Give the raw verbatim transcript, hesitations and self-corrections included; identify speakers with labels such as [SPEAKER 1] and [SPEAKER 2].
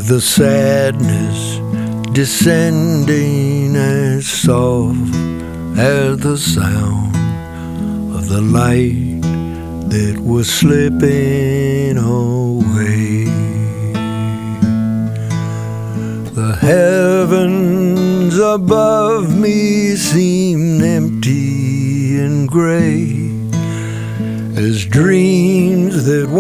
[SPEAKER 1] with the sadness descending as soft as the sound of the light that was slipping away. The heavens above me seemed empty and gray as dreams that